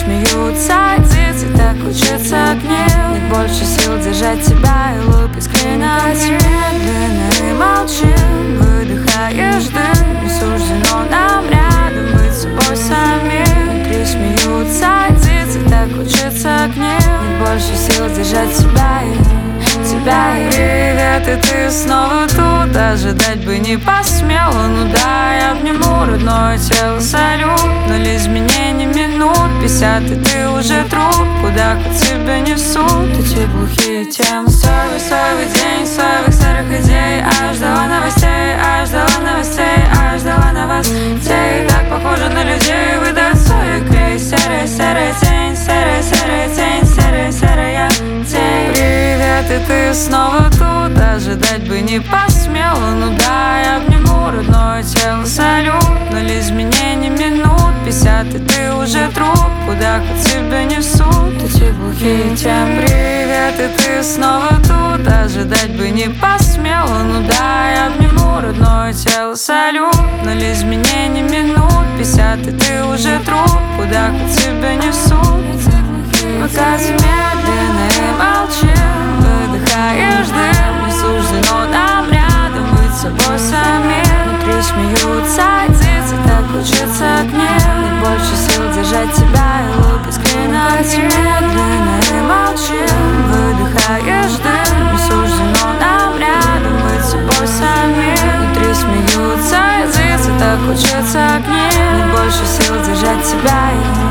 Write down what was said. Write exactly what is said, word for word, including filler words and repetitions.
смеются, птицы так учатся гнев. Нет больше сил держать тебя и лупить клинать. Медленно и молчим, выдыхаешь дым. Не суждено нам рядом быть собой самим. Внутри смеются, птицы так учатся гнев. Нет больше сил держать себя и тебя. И привет, и ты снова тут. Ожидать бы не посмела. Ну да, я обниму родное тело, салют. Ноль изменений минут пятьдесят, и ты уже труп. Куда хоть тебя несут эти глухие темы. Соевый, соевый день, соевых старых идей. А ждала новостей, а ждала новостей, а ждала новостей. Так похоже на людей, выдают свой клей. Серая, серая тень, серая, серая тень, серая, серая тень. Привет, и ты снова тут. Ожидать бы не посмела. Ну да, я обниму родное тело, салют. Ноль изменений минут пятьдесят, и ты уже труп. Куда хоть тебя несут эти глухие темы. Привет, и ты снова тут. Ожидать бы не посмела. Ну да, я обниму родное тело, салют. Ноль изменений минут пятьдесят, и ты уже труп. Куда хоть тебя несут. Пока ты медленно и молчим, выдыхаешь дым. Не суждено нам рядом быть собой самим. Внутри смеются, птицы так учатся гнев. Нет больше сил держать тебя и лупить клинать. Медленно и молчим, выдыхаешь дым. Не суждено нам рядом быть собой самим. Внутри смеются, птицы так учатся гнев. Нет больше сил держать тебя и